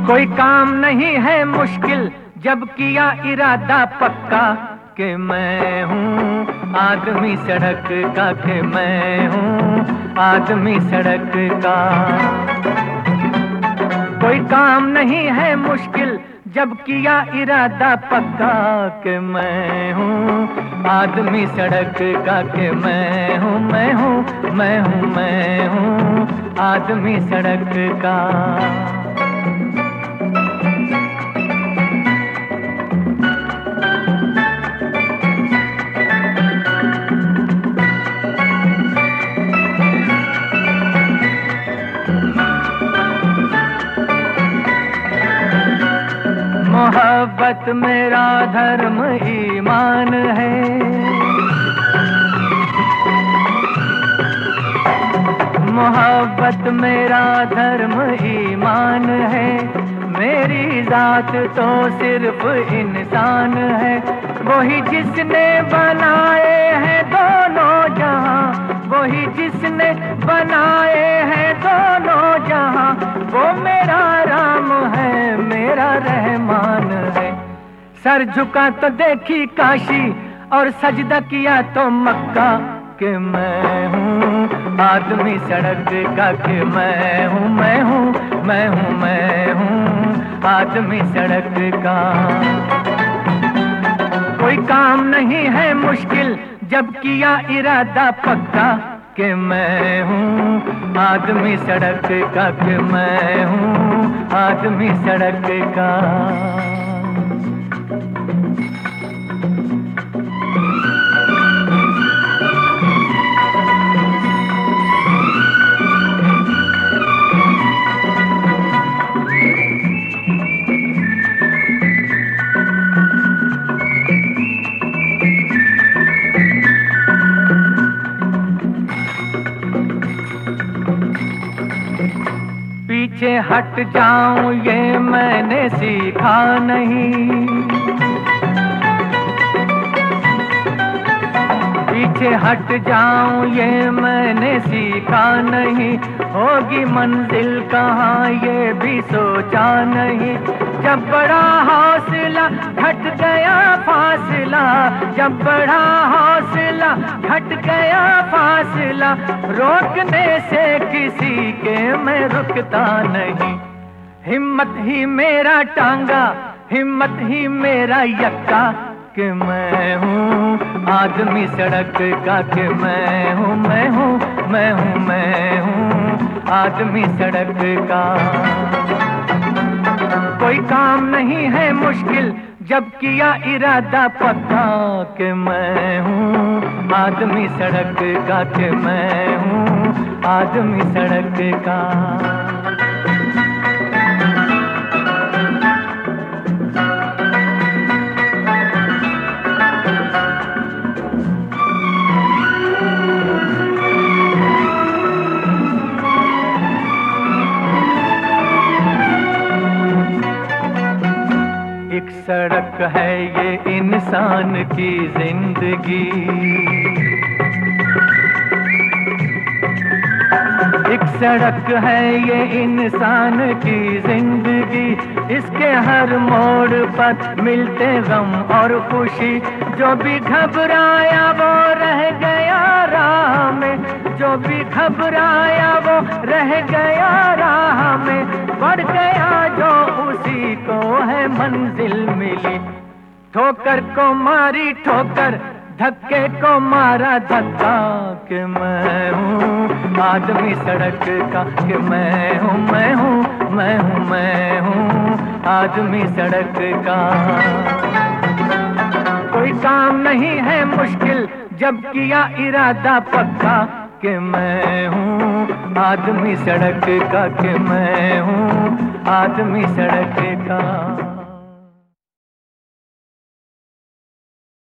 कोई काम नहीं है मुश्किल जब किया इरादा पक्का कि मैं हूँ आदमी सड़क का, कि मैं हूँ आदमी सड़क का। कोई काम नहीं है मुश्किल जब किया इरादा पक्का कि मैं हूँ आदमी सड़क का, कि मैं हूँ मैं हूँ मैं हूँ मैं हूँ आदमी सड़क का। मोहब्बत मेरा धर्म ईमान है, मोहब्बत मेरा धर्म ईमान है। मेरी जात तो सिर्फ इंसान है, वही जिसने बनाए हैं दोनों जहां, वही जिसने बनाए हैं दोनों जहां। वो मेरा राम है, मेरा रहमान है। सर झुका तो देखी काशी और सजदा किया तो मक्का कि मैं हूँ आदमी सड़क का, कि मैं हूँ मैं हूँ मैं हूँ मैं हूँ आदमी सड़क का। कोई काम नहीं है मुश्किल जब किया इरादा पक्का कि मैं हूँ आदमी सड़क का, कि मैं हूँ आदमी सड़क का। पीछे हट जाऊं ये मैंने सीखा नहीं, पीछे हट जाऊं ये मैंने सीखा नहीं। होगी मंजिल कहाँ ये भी सोचा नहीं। जब बड़ा हौसला घट गया फासला, जब बड़ा हौसला घट गया फासला, रोकने से किसी के मैं रुकता नहीं। हिम्मत ही मेरा टांगा, हिम्मत ही मेरा यक्का कि मैं हूँ आदमी सड़क का, कि मैं हूँ मैं हूँ मैं हूँ मैं हूँ आदमी सड़क का। कोई काम नहीं है मुश्किल जब किया इरादा पक्का कि मैं हूँ आदमी सड़क का, कि मैं हूँ आदमी सड़क का। एक सड़क है ये इंसान की जिंदगी, एक सड़क है ये इंसान की जिंदगी। इसके हर मोड़ पर मिलते गम और खुशी। जो भी घबराया वो रह गया राह में, जो भी घबराया वो रह गया राह में। बढ़ गया जो उसी को है मंजिल मिली। ठोकर को मारी ठोकर, धक्के को मारा धक्का कि मैं हूँ आदमी सड़क का, कि मैं हूँ मैं हूँ मैं हूँ मैं हूँ आदमी सड़क का। कोई काम नहीं है मुश्किल जब किया इरादा पक्का कि मैं हूँ आदमी सड़क का, कि मैं हूँ आदमी सड़क का।